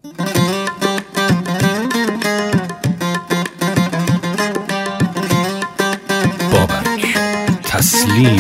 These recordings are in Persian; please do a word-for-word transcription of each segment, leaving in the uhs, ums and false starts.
بابک تسلیمی.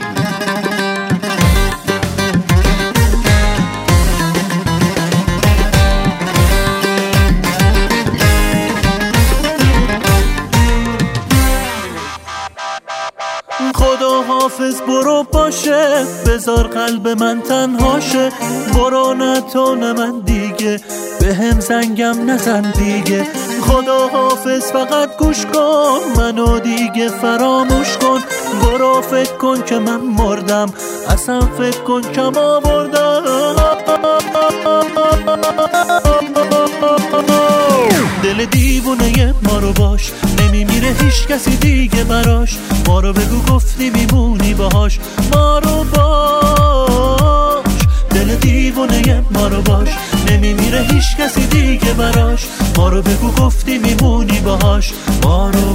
خدا حافظ برو باشه، بذار قلب من تنهاشه. برو نه تو نه من دیگه، به هم زنگم نزن دیگه. خدا حافظ فقط گوش کن، منو دیگه فراموش کن. برو فکر کن که من مردم، اصلا فکر کن کم آوردم. دل دیوونه ما رو باش، نمیمیره هیچ کسی دیگه براش. ما رو بگو گفتی میمونی باهاش، ما رو باش. دل دیوونه ما رو باش، نمیمیره هیچ کسی دیگه براش. ما رو بگو گفتی میمونی باهاش، ما رو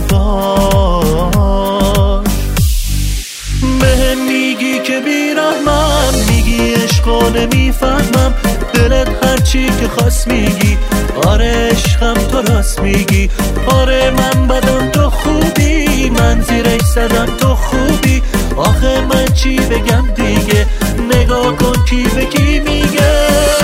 باش. بهم میگی که بیرحمم، میگی عشقا نمیفهمم. دلت هرچی که خواست میگی، آره عشقم تو راست میگی. آره من بدم تو خوبی، من زیرش زدم تو خوبی. آخه من چی بگم دیگه، نگاه کن کی به کی میگه.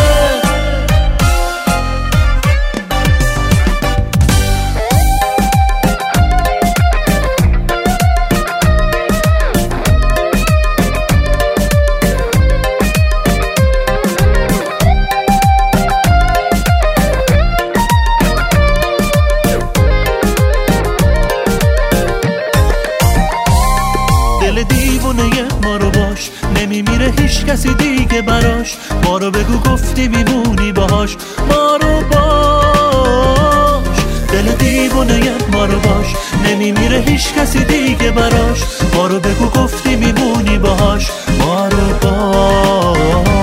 دل دیوونه ما رو باش، نمیمیره هیچ کسی دیگه براش. ما رو بگو گفتی میمونی باهاش، ما رو باش. دل دیوونه ما رو باش، نمیمیره هیچ کسی دیگه براش. ما رو بگو گفتی میمونی باهاش، ما رو باش.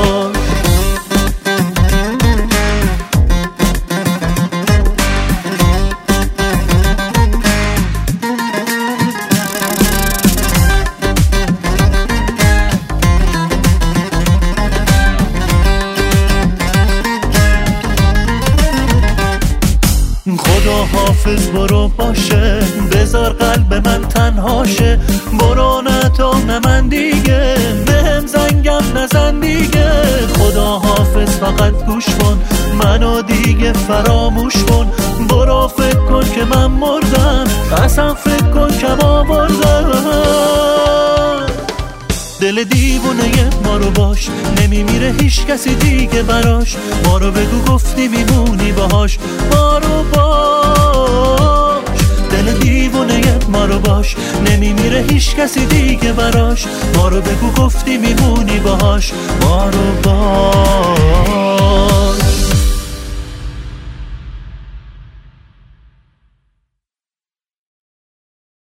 خدا حافظ برو باشه، بذار قلب من تنهاشه. برو نه تو نه من دیگه، بهم زنگم نزن دیگه. خدا حافظ فقط گوش کن، منو دیگه فراموش کن. برو فکر کن که من مردم، اصلا فکر کن کم آوردم. دل دیوونه ما رو باش، نمیمیره هیچ کسی دیگه براش. ما رو بگو گفتی میمونی باهاش، ما رو باش. دل دیوونه ما رو باش، نمیمیره هیچ کسی دیگه براش. ما رو بگو گفتی میمونی باهاش، ما رو باش.